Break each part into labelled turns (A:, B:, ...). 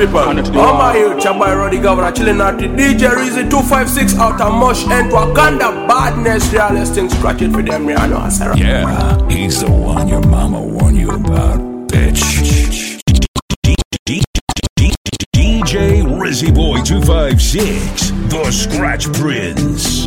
A: people. Oh my youth, your boy Roddy Governor chilling at the DJ Reezy 256 out of Mush and Wakanda badness. Realest things scratch it for them, Rihanna. Sarah.
B: Yeah, he's the one your mama warned you about, bitch. DJ Rizzy Boy 256, the Scratch Prince.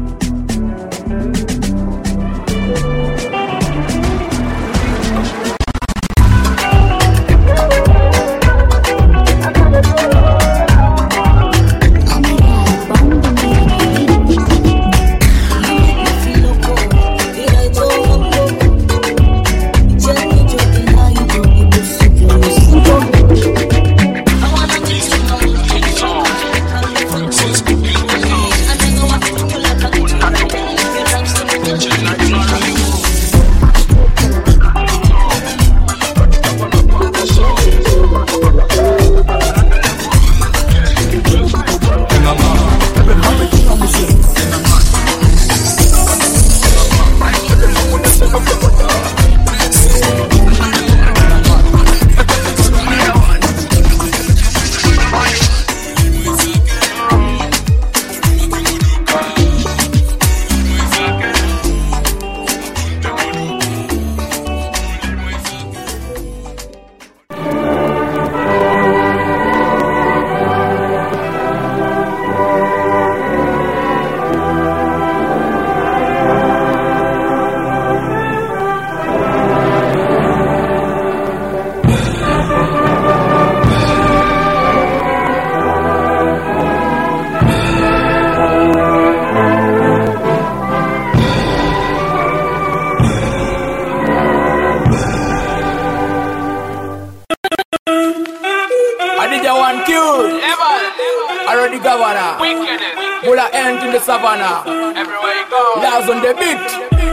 A: Savannah, everywhere you go, Laz on the beat.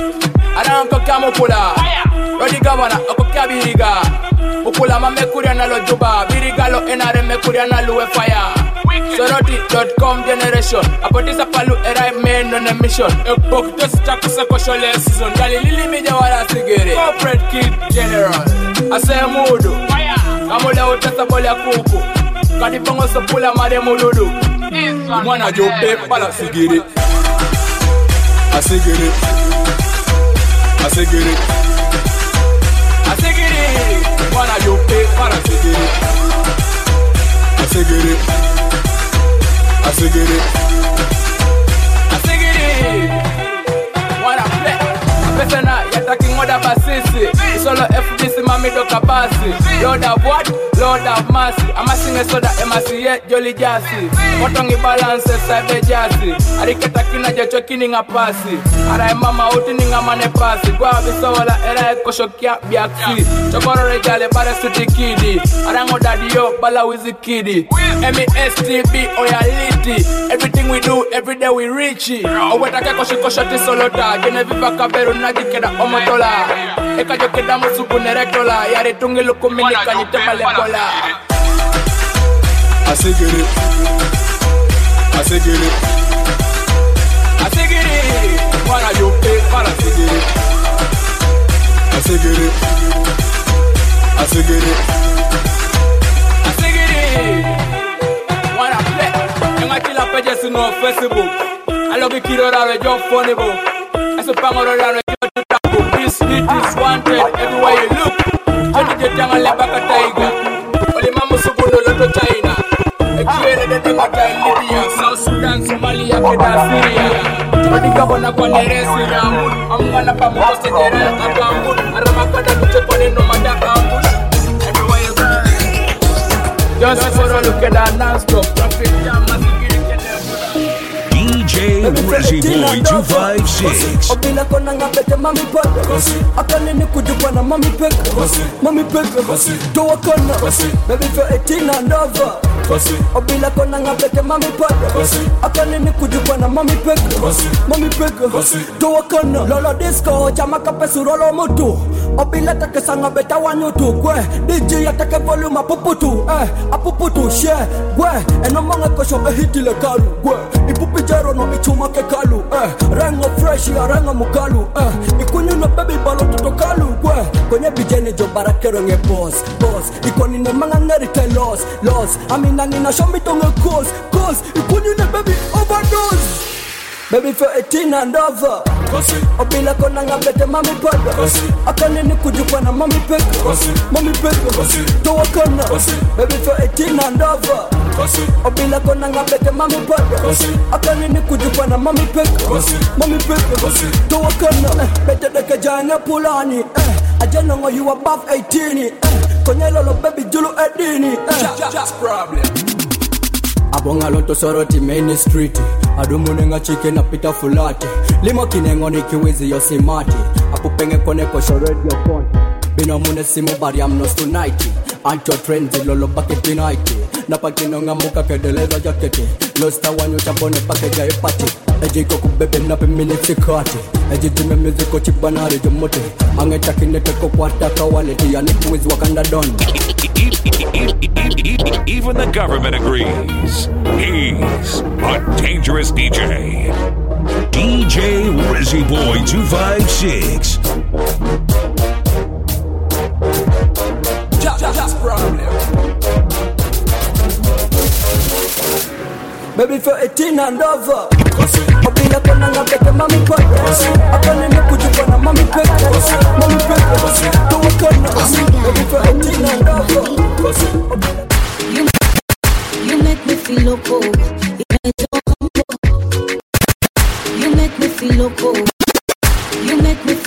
A: Aranko Kamopula, Roddy Governor, Okabiriga, Upula Mamekuriana Lojuba, Birigalo Enare Mekuriana Lue Fire. Soroti.com generation, Apotisa Palu Era men on a mission. A book to stack a social season, Galilili Mijawara Sigiri, corporate kid general. I say Mudu, Kamula Utasabola Kuku, Kadipongo Sopula Made Muludu. Mwana jope pala sigiri. Asigiri. Asigiri. Asigiri. Mwana jope pala sigiri. Asigiri. Asigiri. Asigiri. Mwana play. Apesana yataki ngoda basisi. Solo FDC mami doka basi. Lord of what? Lord of mercy. I'm a singer soda MSC yet jolly jassy. Motongi balance sabe jassy. Ariketa kina jacho kininga pasi. Arai mama utininga mane pasi. Kwa bisola era ekoshokia biaksi. Chokoro rejale bare suti kidi. Arango daddy yo bala wizi kidi. MESTB oyaliti. Everything we do every day we reach it. Owetake koshikoshoti solota. Geneviva kaberu najikeda omotola. Eka jokeda musuku nerektola. Yari tungi lukumini kanyitema lekola. Asigiri. Asigiri. Asigiri. Mwana yope para asigiri. Asigiri. Asigiri. Asigiri. Mwana play. Nga kila pages no Facebook. Alogi kirora rejo funny bo. Eso pangoro rano jo tutaku. This hit is wanted everywhere you look. Jodi jetanga lebaka taiga. Oli mamu subundo loto China. Ekiwele de dengata Libya, South Sudan, Somalia, Keda, Syria. Jodi Governor kwa neresi ramu. Amwana pa mwoste jere akambu. Aramakada kuchepone no mada ambush. Everywhere you go. Just for a look at that non-stop. Traffic jam, masikiri
B: DJ Rizzy Boy 256.
C: Obila kona ngabete mami peke. Akane ni kujupa na mami peke. Mami peke. Doa kona. Baby for 18 and over. Obila kona ngabete mami peke. Akane ni kujupa na mami peke. Mami peke. Doa kona. Lolo disco chama kapesu rolo mutu. Obila take sanga beta wanyutu. Kwe DJ atake volume apuputu. Apuputu share. Kwe eno mange kosho behiti le karu. Kwe Ipupi jaro no ichuma ke kalu Rengo fresh ya rengo mukalu Ikunyu no baby balo tutokalu Kwenye bijene jo barakero nge boss Ikoni ne manga ngerite loss Amina nina shombi tonge cause Ikunyu ne baby overdose Baby for 18 and over Obila kona nga bete mami pega Akane ni kujupa na mami pega Towa kona Baby for 18 and over Obila kona nga bete mami pega Akane ni kujupa na mami pega Towa kona Bete deke jane pulani Ajana ngo you above 18 Konye lolo baby julu edini
A: Just problem
C: Abonga loto soroti main street Adumunenga chike na pita fulati Limo kinengo ni kiwizi yosimati Apupenge koneko shoredi yopon Bino mune simu bari amnos tonight Anto trendy lolo bucket night Napakinonga muka kedeleza jaketi Losta wanyo chapone pakeja epati Ejiko kubebe nape minute kati Ejitime muziko chibanari jomote Angeta kineteko kwa taka waleti Yani kuwizi wakanda don
B: Even the government agrees. He's a dangerous DJ. DJ Rizzy Boy 256.
A: Just problem
C: Baby for 18 and over Obila kona nga bete mami pega Akane ni kujupa na mami pega Towa kona Baby for 18 and over
D: You make me feel loco. You make me feel loco. You make me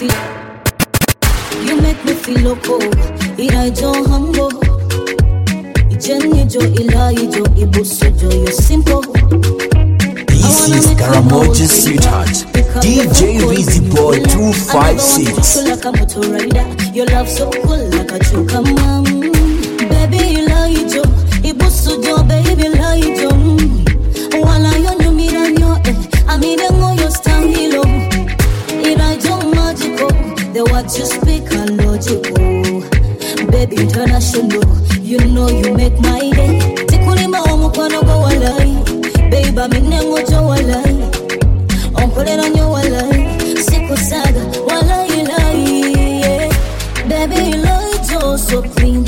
D: feel loco. Irajo humble. Ijenye jo ilai jo ibusu jo you simple.
E: This is Karamoja's sweetheart, DJ Rizzy Boy 256.
D: Your love so cool like a chukama. Baby ilai jo ibusu jo baby ilai jo. Wala yo nyumira nyo amire ngoyo stangilo. Irajo magical, the words you speak are logical. Baby international, you know you make my day. Tikulima omukwano go walai, baby mine ngojo walai. Onkolera nyo walai, sikusaga walai lai. Yeah. Baby lai jo so clean.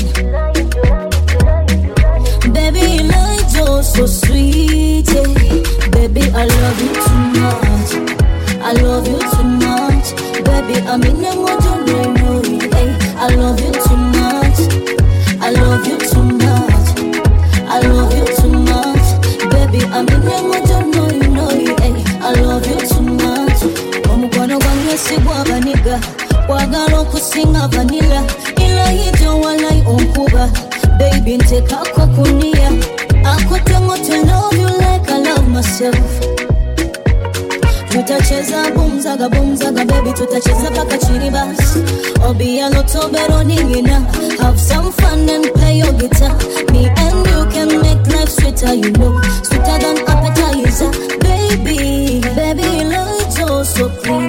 D: Baby lai jo so sweet. Yeah. Baby I love you too much. I love you too much. Baby mine ngojo no. I love you too much. I love you too much. I love you too much. Baby, I'm in the don't know you know you. I love you too much. Omugwano gwange sigwa baniga. Wagalo kusinga vanilla. Ila hijo walai onkuba. Baby, nteka kwa kunia. Akotengo to love you like I love myself. Tutacheza bumzaga baby, tutacheza paka chini bas. Obi a loto bero ningina. Have some fun and play your guitar. Me and you can make life sweeter, you know. Sweeter than appetizer. Baby, like you so clean.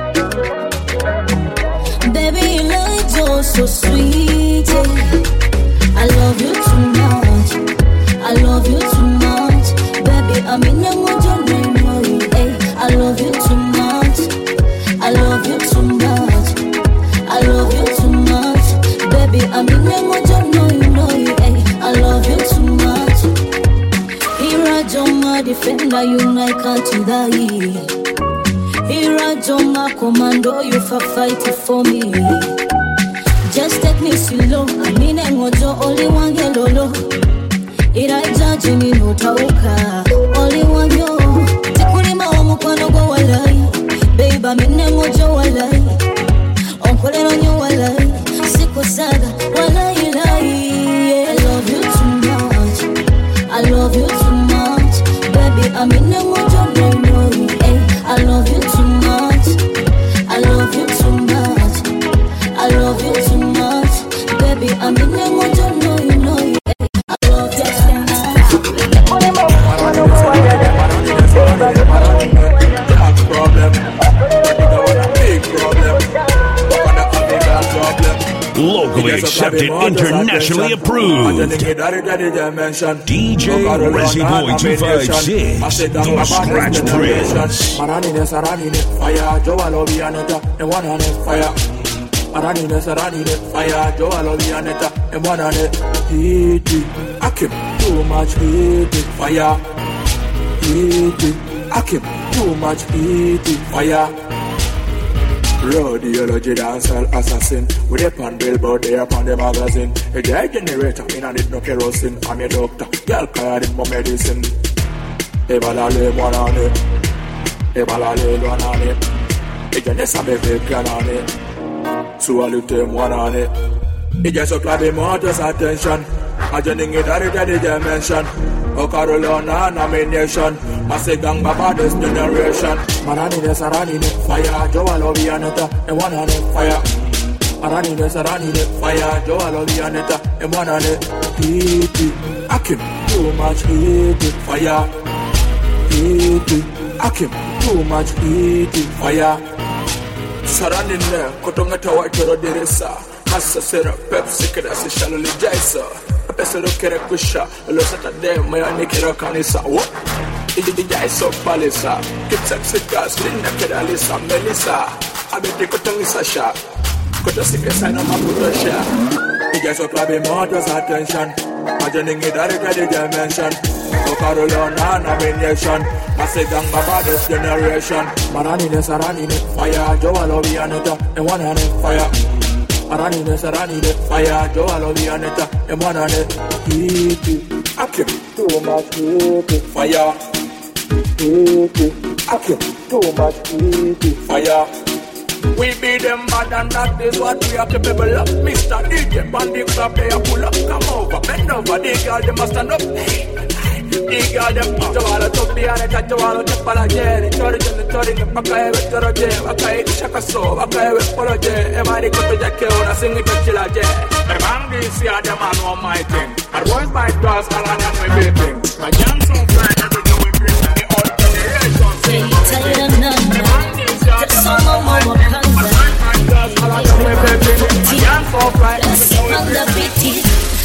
D: Baby, like you so sweet. Yeah. I love you too much. I love you too much. Baby, I'm in the mood, you know you. I love you too much. I love you too much. I love you too much. Baby, I'm in the mood, you know you. I love you too much. Ira Joma defender, you I can't die. Ira Joma commando, you for fighting for me. Just take me slow. I mean, I'm only one hello. Ira judge me no tauka. Only one yo. Mukwano go walai, baby mine mojo walai. Onkolera nyo walai, sikusaga walai lai. I love you too much. I love you too much. Baby mine mojo no. I love you too much. I love you too much. I love you too much. Baby mine mojo no. I love you too much.
B: Locally accepted and internationally approved. DJ Rezzy Boy 256, The Scratch Prince.
F: Fire, Joe Alobianeta, and one on it, fire. Aranine, fire, Joe Alobianeta, and one on it. Heat it, I keep too much heat it, fire. Heat it, I keep too much heat it, fire. Radiology dancehall assassin. With a pan billboard there upon the magazine. A guy generator, in and it no kerosene. I'm a doctor, girl card in my medicine. Ebalale one on it. Ebalale one on it. It just a baby plan on it. So I look them one on it. It just a club more just attention. I just think it at the dimension. Oh Carolina nomination. Masegang Baba this generation. Sarani, fire, Joe Alobianeta, and one on it, fire. Sarani, fire, Joe Alobianeta, and one on it. Heat it, I keep too much heat it, fire. Heat it, I keep too much heat it, fire. Sarani ne, Kotongata Wakero Deresa, Massa Sera, Pepsi, Kedasi Shaloli Jaisa. Pesero kere kusha, lo Saturday, my Nikira Kanisa. What? Ijai so palisa, keep sexy gas, Linda Kedalisa, Melissa. I bet they could tell me Sasha. Could just see a sign of my Pudasha. Ijai so clubbing motors attention. Imagining it at the dimension. Oh Carolina nomination. Masegang Baba this generation. Sarani, fire, Joe Alobianeta, and one on it, fire. Sarani, fire, Joe Alobianeta, and one on it. Heat it, I keep too much heat it, fire. Heat it, I keep too much heat it, fire. We be them bad and that is what we are capable of. Mr. DJ, bandit club, they are pull up. Come over, bend over, the girl, they must stand up. The girl, them put the wall, took the other, cut the wall, the palagere. Tori, the Paka, Toroje, Akai, Shakaso, Akai, Poroje, everybody go to Jackie, I sing it to Chilaje. My man, this year, the man on my thing. I was my girls, and I am my baby. My young son, friend, every day we bring the old generation.
D: Say, tell them none. That's all my mama can do. Let's on the beat.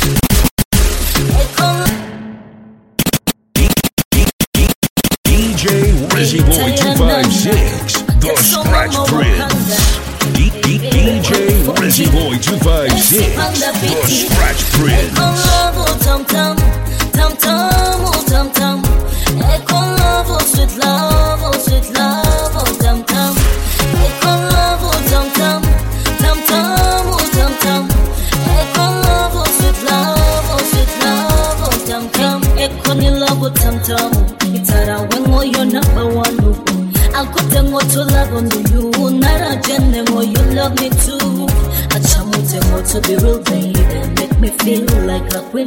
B: DJ Rezzy Boy 256, The Scratch Prince. DJ Rezzy Boy 256, The Scratch Prince.
D: Sweet love, oh sweet love, oh tam tam. Echo love, oh tam tam, tam tam, oh tam tam. Echo love, oh sweet love, oh sweet love, oh tam tam. Echo ni love, oh tam tam. Itara wengo you're number one. I'll put them all to love on you. Nara jenne mo you love me too. I chamute mo to be real baby. Make me feel like a queen.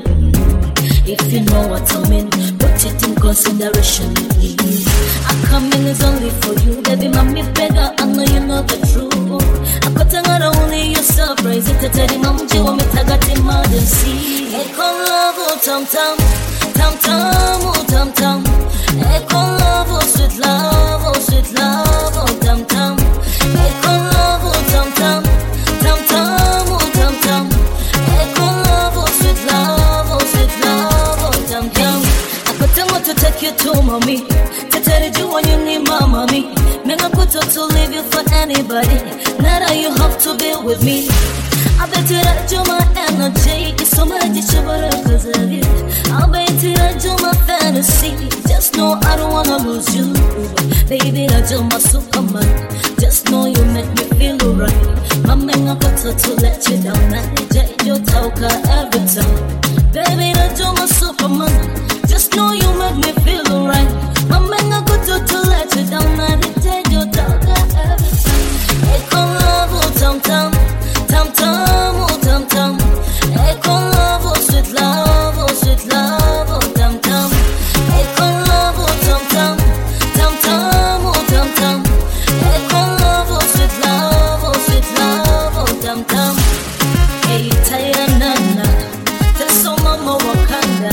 D: If you know what I mean, put it in consideration, please. I'm coming is only for you, baby, mommy beggar, I know you know the truth. I got another only you surprise it, I tell you, mom, you want me to get in mad and see. Echo love, oh tam tam, tam tam, oh tam tam. Echo love, oh sweet love, oh sweet love, oh tam tam. Echo love, oh tam tam, tam tam, oh tam tam. Echo love, oh sweet love, oh sweet love, oh tam tam. I got to take you to mommy. You when you need my mommy. Make a put to leave you for anybody. Now that you have to be with me. I bet you that you're my energy. It's so much that you better cause of it. I bet you that you're my fantasy. Just know I don't wanna lose you. Baby, that you're my superman. Just know you make me feel alright. My man, I got to let you down. I reject your talk every time. Baby, that you're my superman. Just know you make me feel alright. My man, I got to let you down. I reject your talk every time. Echo love, oh tam tam, tam tam, oh tam tam. Echo love, oh sweet love, oh sweet love, oh tam tam. Echo love, oh tam tam, tam tam, oh tam tam. Echo love, oh sweet love, oh sweet love, oh tam tam. Hey, Tayanana, that's all Mama Wakanda.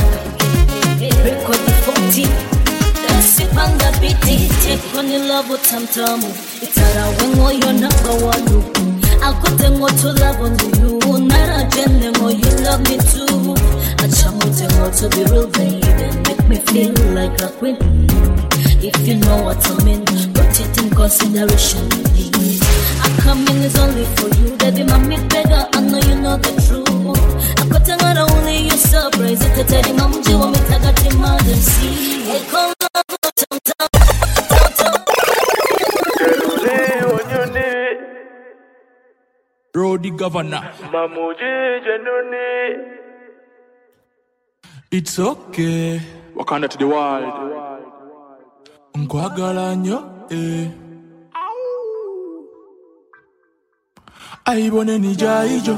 D: Record the 40. Panda biti, take on your love with tam tamu. It's a when you're number one. I'll put them all to love on you. Nara Jenemo, you love me too. I want to be real, baby. Make me feel like a queen. If you know what I mean, put it in consideration. I'm coming is only for you, baby. Mommy beggar, I know you know the truth. I got another only you surprise. If you tell the mom, you want me to get him out and see. Hey, come on,
F: Rodi Governor. It's okay. Wakanda to the world. Nkwagalanyo, Aibone nijaijo.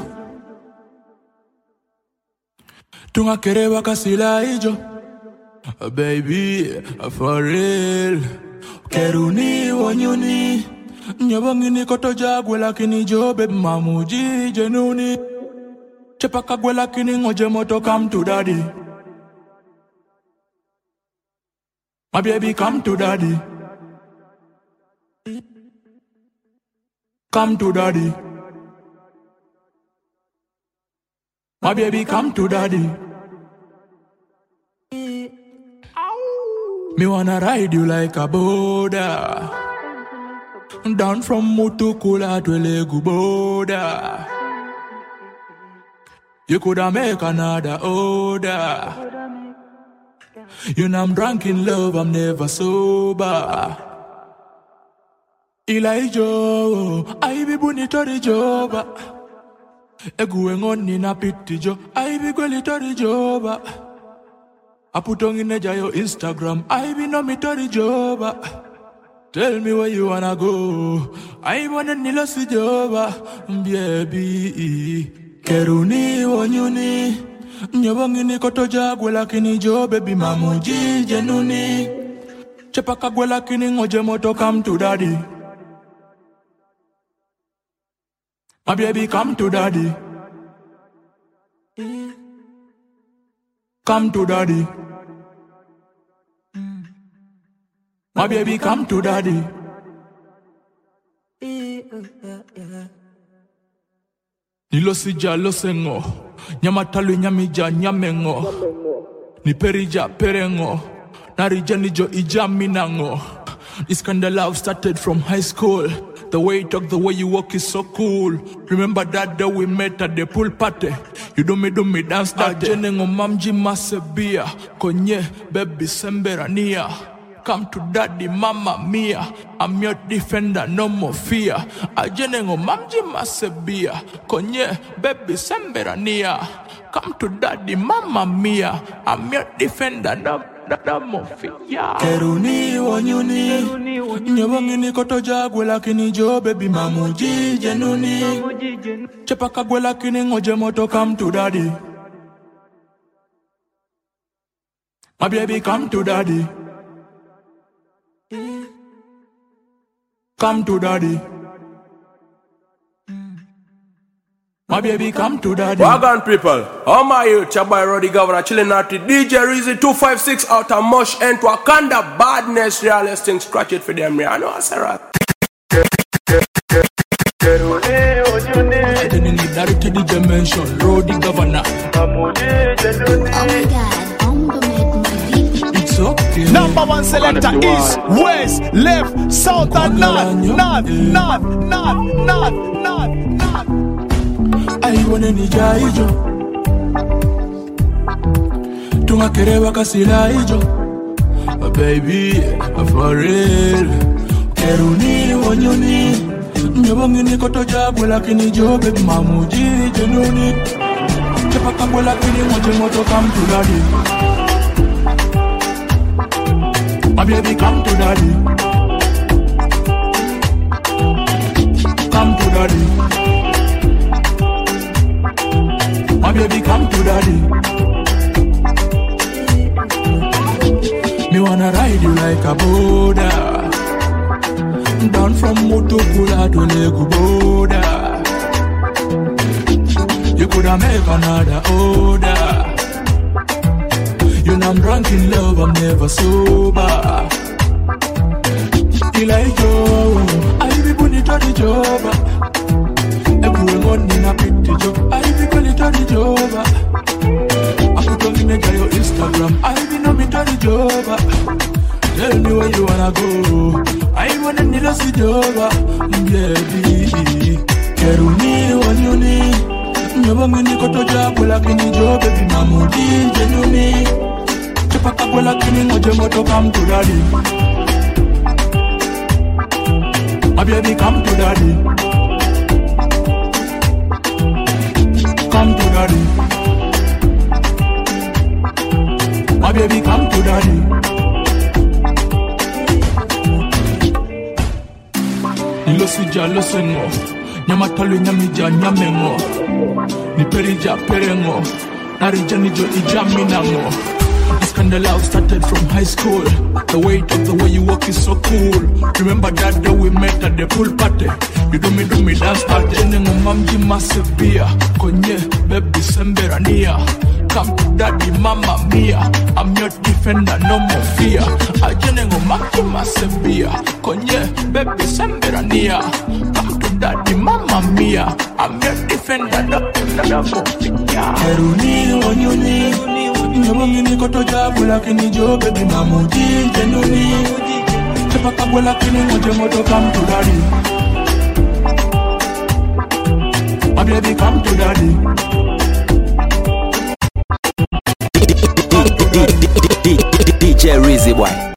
F: Tungakerewa kasila ijo. Baby, for real. Keruni wanyuni. Nyabangi ni koto jagwe lakini jo baby mamuji jenuni. Chepaka gwe lakini ngoje moto come to daddy. My baby come to daddy. Come to daddy. My baby come to daddy. Me wanna ride you like a Buddha. Down from Mutukula to Legu Boda. You coulda make another order. You know I'm drunk in love, I'm never sober. Elijah, I be bunitori joba. Eguengon in a pity jo, I be gwelitori joba. I put on in a jayo Instagram, I be no mitori joba. Tell me where you wanna go. I wanna nilosi joba, baby. Keruni wanyuni. Nyabangi ni koto jagwe lakini jo baby mamuji jenuni. Chepaka gwe lakini ngoje moto come to daddy. My baby come to daddy. Come to daddy. My baby come to daddy. Nilosija losengo. Nyamatalu nyamija nyamengo. Niperija perengo. Narija nijo ija minango. This kind of love started from high school. The way you talk, the way you walk is so cool. Remember that day we met at the pool party. You do me dance that day. Ajenengo mamji masebia. Konye baby semberania. Come to daddy, mama mia. I'm your defender, no more fear. Ajenengo mamji masebia. Konye baby semberania. Come to daddy, mama mia. I'm your defender, no more fear. Keruni wanyuni. Nyabangi ni koto jagwe lakini jo baby mamuji jenuni. Chepaka gwe lakini ngoje moto come to daddy. My baby come to daddy. Come to daddy. My baby come to daddy.
G: Wagon people, how my youth? Your boy Rodi Governor chilling out with DJ Reezy 256 out of Mush and Wakanda badness. Realest thing, scratch it for them. I know I say right.
F: I didn't need that to the dimension. Rodi Governor.
D: Oh my God, I'm gonna make my beat.
F: It's okay.
H: Number one selector east, west, left, south and north.
F: I wanna nija ijo. Tungakerewa kasila ijo. Baby, for real. Keruni wanyuni. Nyabangi ni koto jagwe lakini jo baby mamuji jenuni. Chepaka gwe lakini ngoje moto come to daddy. My baby come to daddy. Come to daddy. My baby come to daddy. Me wanna ride you like a Buddha. Down from Mutukula to Legu Boda. You coulda make another order. You know I'm drunk in love, I'm never sober. Elijah, I be bunny to the job. done in a pretty job. I be call it the job. I put on in your Instagram. I be know me to the job. Tell me where you wanna go. I wanna need a see job. Baby, Keruni one you need. Never mini koto job lakini job baby mamudi jenuni. Chapaka kwa lakini moja moto come to daddy. My baby come to daddy. Come to daddy. My baby come to daddy. Nilosija losengo. Nyamatalo nyamija nyamengo. Niperija perengo. Narija nijo ijaminango. This kind of love started from high school. The weight of the way you walk is so cool. Remember that day we met at the pool party. You do me dance party. Nengo mamji massive beer. Konye baby semberania. Come to daddy mama mia. I'm your defender, no more fear. Ajenengo mamji massive beer. Konye baby semberania. Come to daddy mama mia. I'm your defender, no more fear. Keruni onyuni. Nyamangini koto jabu lakini jo baby mamudi jenuni. Chapaka bwa lakini moja moto come to daddy. My baby come to daddy.
E: DJ Rizzy boy.